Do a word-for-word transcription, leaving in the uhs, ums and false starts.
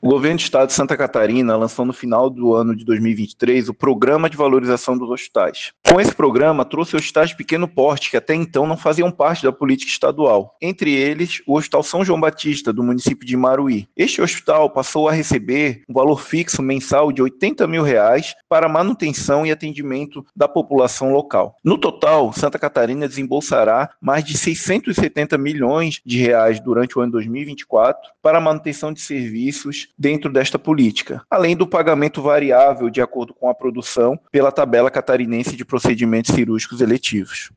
O governo do estado de Santa Catarina lançou no final do ano de dois mil e vinte e três o Programa de Valorização dos Hospitais. Com esse programa, trouxe hospitais de pequeno porte que até então não faziam parte da política estadual. Entre eles, o Hospital São João Batista, do município de Imaruí. Este hospital passou a receber um valor fixo mensal de oitenta mil reais para manutenção e atendimento da população local. No total, Santa Catarina desembolsará mais de seiscentos e setenta milhões de reais durante o ano dois mil e vinte e quatro para a manutenção de serviços dentro desta política, além do pagamento variável de acordo com a produção pela tabela catarinense de procedimentos cirúrgicos eletivos.